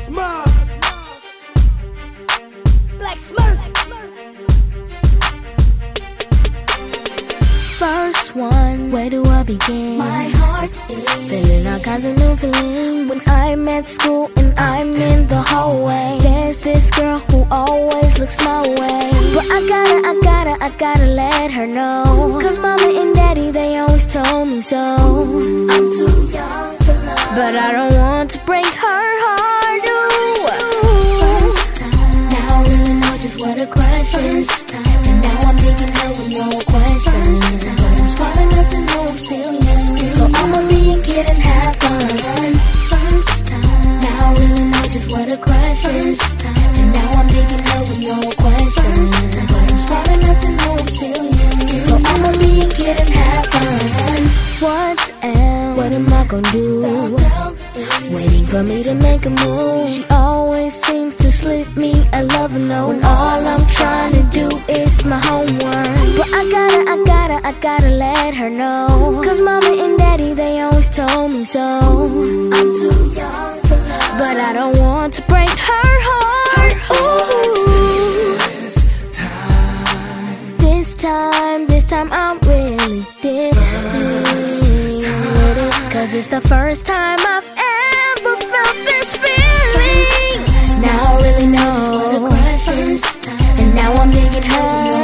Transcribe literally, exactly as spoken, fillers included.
Black Smurf. First one, where do I begin? My heart is feeling all kinds of new feelings. When I'm at school and I'm in the hallway, there's this girl who always looks my way. But I gotta, I gotta, I gotta let her know, cause mama and daddy, they always told me so. I'm too young for love, but I don't want to break her heart. Ooh. First time, now I really know just what a crush is. And now I'm thinking her with no questions. But I'm smart enough to know I'm still young, so I'ma be a kid and have fun. First time, now I really know just what a crush is. And now I'm thinking her with no questions. But I'm smart enough to know I'm still young, so I'ma be a kid and have fun. What am, what am I gonna do? Waiting for me to make a move. She always seems to slip me a love note when all I'm trying to do is my homework. But I gotta, I gotta, I gotta let her know, cause mama and daddy, they always told me so. I'm too young for love, but I don't want to break her heart. Ooh. This time, this time, this time I'm really dealing with it, cause it's the first time I've ever felt this feeling. Now I really know, and now I'm digging her.